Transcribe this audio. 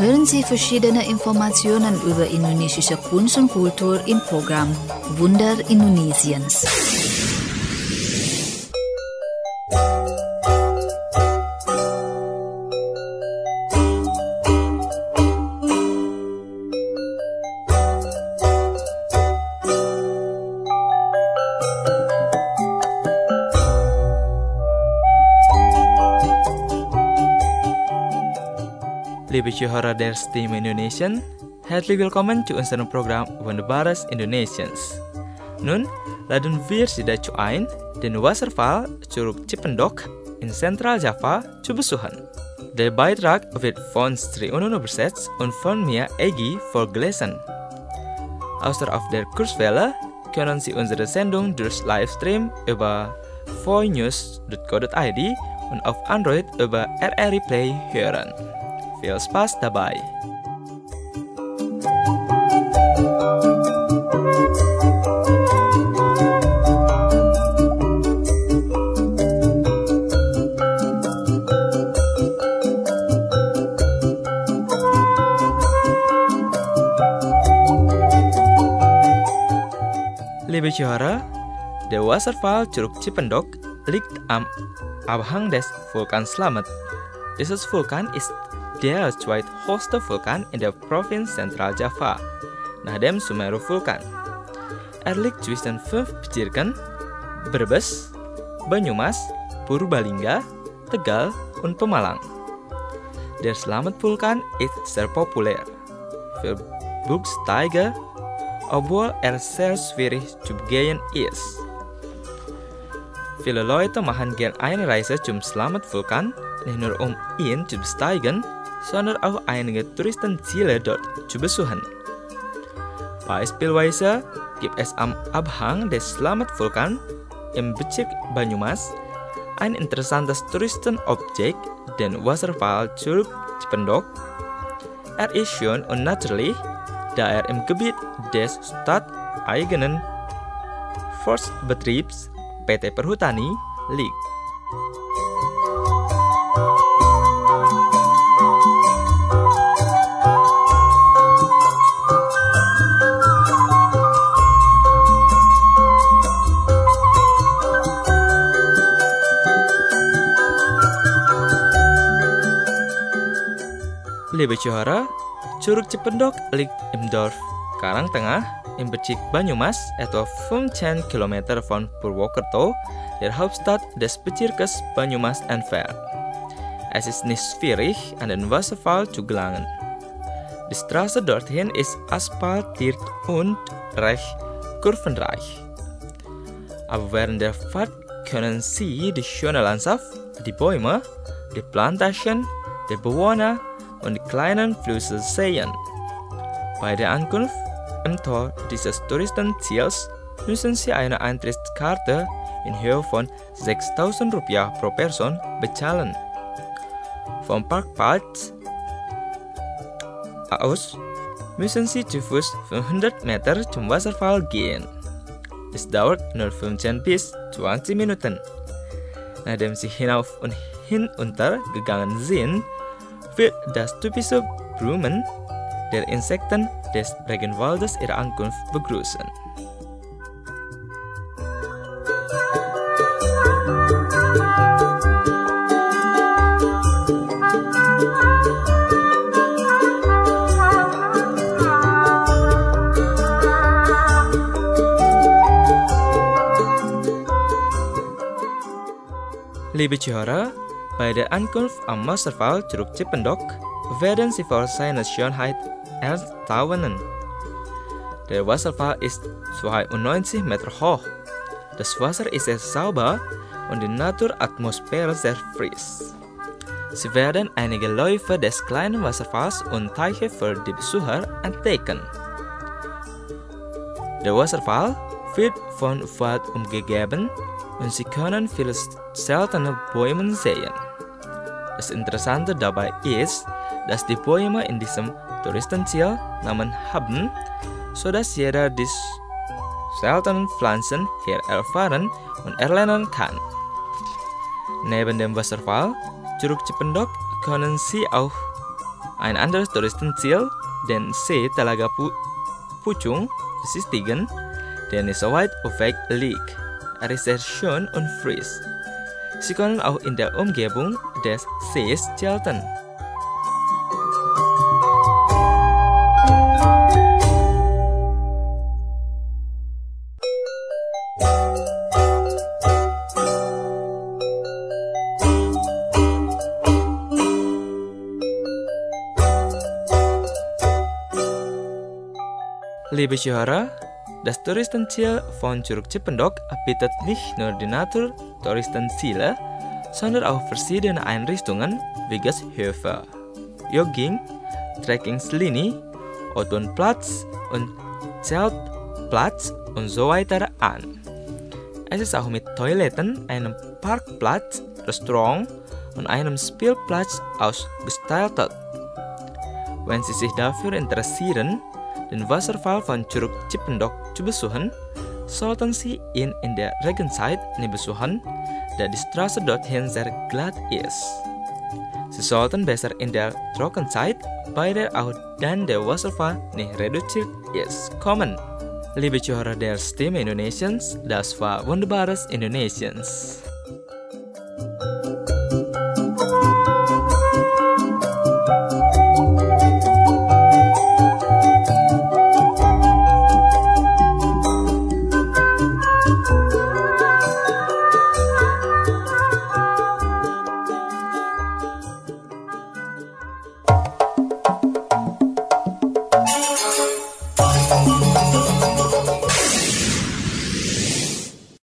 hören Sie verschiedene Informationen über indonesische Kunst und Kultur im Programm Wunder Indonesiens. Liebe Zuhörer der Stimme Indonesian, herzlich willkommen zu unserem Programm Wunderbares Indonesiens. Nun, laten wir sudah zu den Wasserfall Curug Cipendok in Central Java zu besuchen. Der Beitrag wird von Sri Unono übersetzt und von mir Egi vorgelesen. Außer auf der Kurzwelle können Sie unsere Sendung durch Livestream über voinews.co.id und auf Android über RRI Play hören. Viel Spaß dabei! Liebe Zuhörer, der Wasserfall Curug Cipendok liegt am Abhang des Vulkans Slamet. Dieses Vulkan ist der zweithöchste Vulkan in der Provinz Zentraljava, nach dem Sumeru-Vulkan. Liegt zwischen 5 Bezirken, Brebes, Banyumas, Purbalingga, Tegal, und Pemalang. Der Slamet-Vulkan ist sehr populär für Bergsteiger, obwohl sehr schwierig zu begehen ist. Viele Leute machen gern eine Reise zum Slamet-Vulkan, nicht nur um ihn zu besteigen, sondern auch einige Touristenziele dort zu besuchen. Beispielsweise gibt es am Abhang des Slamet-Vulkan im Bezirk Banyumas ein interessantes Touristenobjekt, den Wasserfall Curug Cipendok. Ist schön und natürlich, da im Gebiet des stadteigenen Forstbetriebs PT Perhutani liegt. Liebe Zuhörer, Curug Cipendok liegt im Dorf Karangtengah im Bezirk Banyumas, etwa 15 Kilometer von Purwokerto, der Hauptstadt des Bezirkes Banyumas, entfernt. Es ist nicht schwierig, an den Wasserfall zu gelangen. Die Straße dorthin ist asphaltiert und recht kurvenreich. Aber während der Fahrt können Sie die schöne Landschaft, die Bäume, die Plantagen, die Bewohner und die kleinen Flüsse sehen. Bei der Ankunft im Tor dieses Touristenziels müssen Sie eine Eintrittskarte in Höhe von 6.000 Rupiah pro Person bezahlen. Vom Parkplatz aus müssen Sie zu Fuß 500 Meter zum Wasserfall gehen. Es dauert nur 15 bis 20 Minuten. Nachdem Sie hinauf und hinunter gegangen sind, wird das typische Brummen der Insekten des Regenwaldes ihre Ankunft begrüßen. Liebe Zuhörer, bei der Ankunft am Wasserfall Curug Cipendok werden Sie vor seiner Schönheit erstaunen. Der Wasserfall ist 92 Meter hoch. Das Wasser ist sehr sauber und die Naturatmosphäre sehr frisch. Sie werden einige Läufe des kleinen Wasserfalls und Teiche für die Besucher entdecken. Der Wasserfall wird von Wald umgeben und Sie können viele seltene Bäume sehen. Das Interessante dabei ist, dass die Bäume in diesem Touristenziel Namen haben, sodass jeder die seltenen Pflanzen hier erfahren und erlernen kann. Neben dem Wasserfall Curug Cipendok können Sie auch Ein anderes Touristenziel, den See Telaga Pucung, besichtigen, denn ist soweit Ufek Lake. Ist sehr schön und frisch. Sie können auch in der Umgebung des Sees zelten. Liebe Zuhörer, das Touristenziel von Curug Cipendok bietet nicht nur die Natur-Touristenziele, sondern auch verschiedene Einrichtungen wie Gasthöfe, Jogging, Trekkingslinie, Autonplatz und Zeltplatz und so weiter an. Es ist auch mit Toiletten, einem Parkplatz, Restaurant und einem Spielplatz ausgestattet. Wenn Sie sich dafür interessieren, den Wasserfall von Curug Cipendok zu besuchen, sollten Sie ihn in der Regenzeit nicht besuchen, da die Straße dorthin sehr glatt ist. Sie sollten besser in der Trockenzeit, bei der auch dann der Wasserfall nicht reduziert ist, kommen. Liebe Zuhörer der Stimme Indonesiens, das war Wunderbares Indonesiens.